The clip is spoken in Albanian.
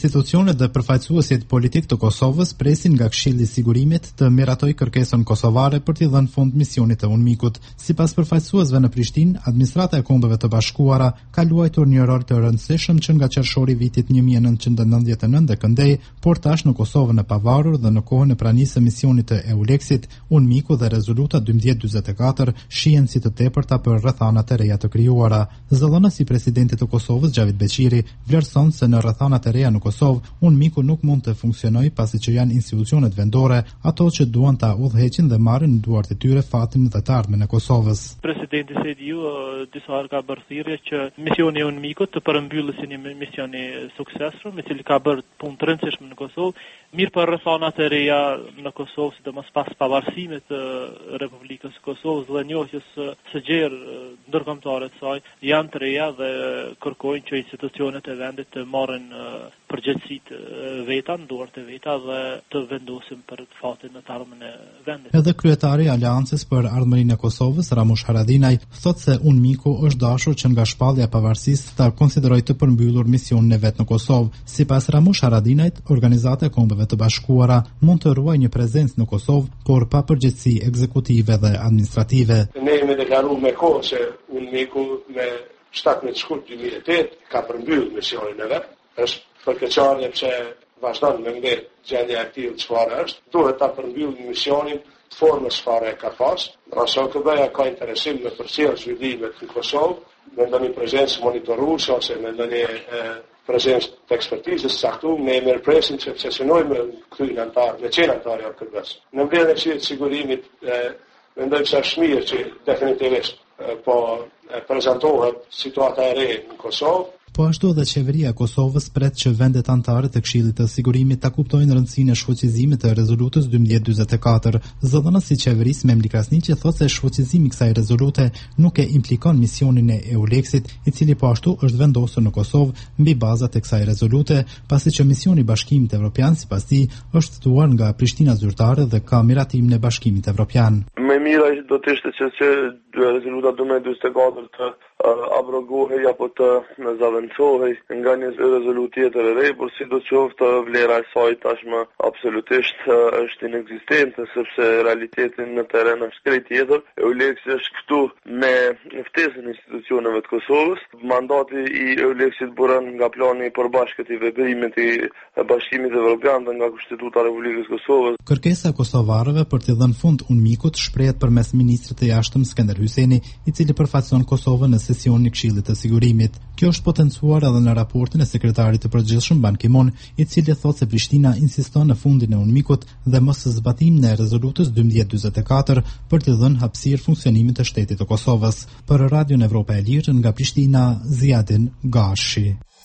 Institucionet dhe përfaqësuesit politik të Kosovës presin nga Këshilli i Sigurimit të miratojë kërkesën kosovare për t'i dhënë fund misionit të UNMIK-ut. Sipas përfaqësuesve në Prishtinë, administrata e Kombeve të Bashkuara ka luajtur një rol të rëndësishëm që nga qershori vitit 1999 dhe këndej, por tash në Kosovën e pavarur dhe në kohën e pranisë së misionit të EULEX-it, UNMIK-u dhe rezoluta 1244 shihen si të tepërta për rrethanat e reja të krijuara. Zëdhënësi i presidentit të Kosovës, Xhavid Beqiri, vlerëson se në rrethanat e reja në Kosovë, UNMIK-u nuk mund të funksionojë pasi që janë institucionet vendore ato që duan ta udhëheqin dhe marrin në duart e tyre fatin dhe të ardhmen e Kosovës. Presidenti Sediu disa herë ka bërë thirrje që misioni i UNMIK-ut të përmbyllë si një mision i suksesshëm, i cili ka bërë punë të rëndësishme në Kosovë, mirë për rrethanat e reja në Kosovë, sidomos pas pavarësimit të Republikës së Kosovës dhe njohjes së gjerë ndërkombëtare të saj, janë të reja dhe kërkojnë që institucionet e vendit të marrin përgjegjësitë veta në duart e veta dhe të vendosin për fatin në të ardhmen e vendit. Edhe kryetari i Aleancës për Ardhmërinë e Kosovës, Ramush Haradinaj, thotë se UNMIK-u është dashur që nga shpallja e pavarësisë ta konsiderojë të përmbyllur misionin e vet në Kosovë. Sipas Ramush Haradinajt, Organizata e Kombeve të Bashkuara mund të ruajë një prezencë në Kosovë, por pa përgjegjësi ekzekutive dhe administrative. Ne jemi deklaruar me kohë se UNMIK-u me 17 shkurt 2008 ka përmbyllur misionin e vet. Është përkeqësisht pse vazhdon me ngjet gjendja e tillë çfarë është, duhet ta përmbyllë misionin në formën çfarë ka pas. RSOKB-ja ka interesim në përcjellje zhvillimet në Kosovë, me ndonjë prezencë monitoruese ose me ndonjë prezencë të ekspertizës saktuar, ne mirëpresim që sesionojmë këtyre antarë, me qenë antarë janë kërbës. Në mbledhjen e Këshillit të Sigurimit, mendoj se është mirë që definitivisht po prezantohet situata e re në Kosovë. Po ashtu edhe qeveria e Kosovës pret që vendet anëtare të Këshillit të Sigurimit ta kuptojnë rëndësinë e shfuqizimit të rezolutës 1244. Zëdhënësi i qeverisë Memli Krasniqi thotë se shfuqizimi i kësaj rezolute nuk e implikon misionin e EULEX-it, i cili po ashtu është vendosur në Kosovë mbi bazat e kësaj rezolute, pasi që misioni i Bashkimit Evropian sipas tij është ftuar nga Prishtina zyrtare dhe ka miratimin e Bashkimit Evropian. Më mirë do të ishte që rezoluta 1244 të abrogohej apo të zaventsohej nga një rezolutë tjetër e re, por sidoqoftë vlera e saj tashmë absolutisht është inekzistente, sepse realiteti në terren është krejt tjetër. EULEX është këtu me ftesën e institucioneve të Kosovës. Mandati i EULEX-it buron nga plani i përbashkët i veprimit i Bashkimit Evropian dhe nga Kushtetuta e Republikës Kosovës. Kërkesa e kosovarëve për t'i dhënë fund UNMIK-ut shprehet përmes ministrit të jashtëm Skënder Hyseni, i cili përfaqëson Kosovën në sesionin e Këshillit të Sigurimit. Kjo është potencuar edhe në raportin e sekretarit të përgjithshëm Ban Ki-moon, i cili thotë se Prishtina insiston në fundin e UNMIK-ut dhe mos zbatimin e rezolutës 1244 për të dhënë hapësirë funksionimit të shtetit të Kosovës. Për Radion Evropa e Lirë nga Prishtina, Ziadin Gashi.